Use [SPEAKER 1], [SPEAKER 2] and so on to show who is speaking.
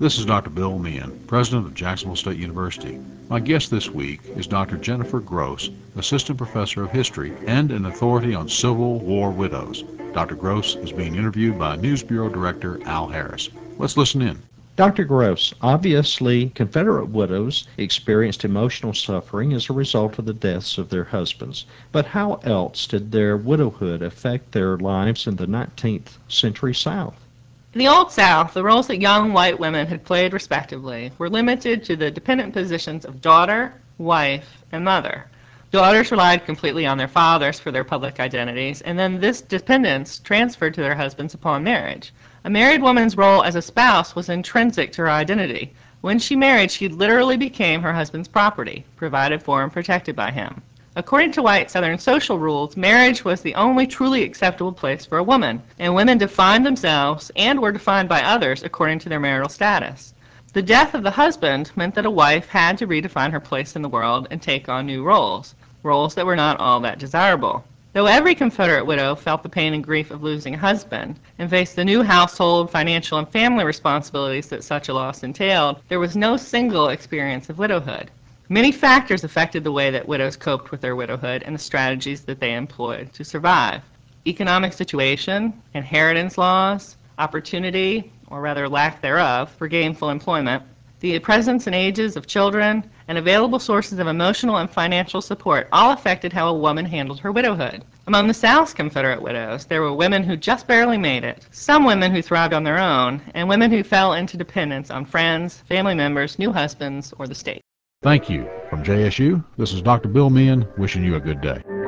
[SPEAKER 1] This is Dr. Bill Meehan, President of Jacksonville State University. My guest this week is Dr. Jennifer Gross, Assistant Professor of History and an authority on Civil War widows. Dr. Gross is being interviewed by News Bureau Director Al Harris. Let's listen in.
[SPEAKER 2] Dr. Gross, obviously Confederate widows experienced emotional suffering as a result of the deaths of their husbands. But how else did their widowhood affect their lives in the 19th century South?
[SPEAKER 3] In the Old South, the roles that young white women had played respectively were limited to the dependent positions of daughter, wife, and mother. Daughters relied completely on their fathers for their public identities, and then this dependence transferred to their husbands upon marriage. A married woman's role as a spouse was intrinsic to her identity. When she married, she literally became her husband's property, provided for and protected by him. According to white Southern social rules, marriage was the only truly acceptable place for a woman, and women defined themselves and were defined by others according to their marital status. The death of the husband meant that a wife had to redefine her place in the world and take on new roles that were not all that desirable. Though every Confederate widow felt the pain and grief of losing a husband and faced the new household, financial, and family responsibilities that such a loss entailed, there was no single experience of widowhood. Many factors affected the way that widows coped with their widowhood and the strategies that they employed to survive. Economic situation, inheritance laws, opportunity, or rather lack thereof, for gainful employment, the presence and ages of children, and available sources of emotional and financial support all affected how a woman handled her widowhood. Among the South's Confederate widows, there were women who just barely made it, some women who thrived on their own, and women who fell into dependence on friends, family members, new husbands, or the state.
[SPEAKER 1] Thank you. From JSU, this is Dr. Bill Meehan wishing you a good day.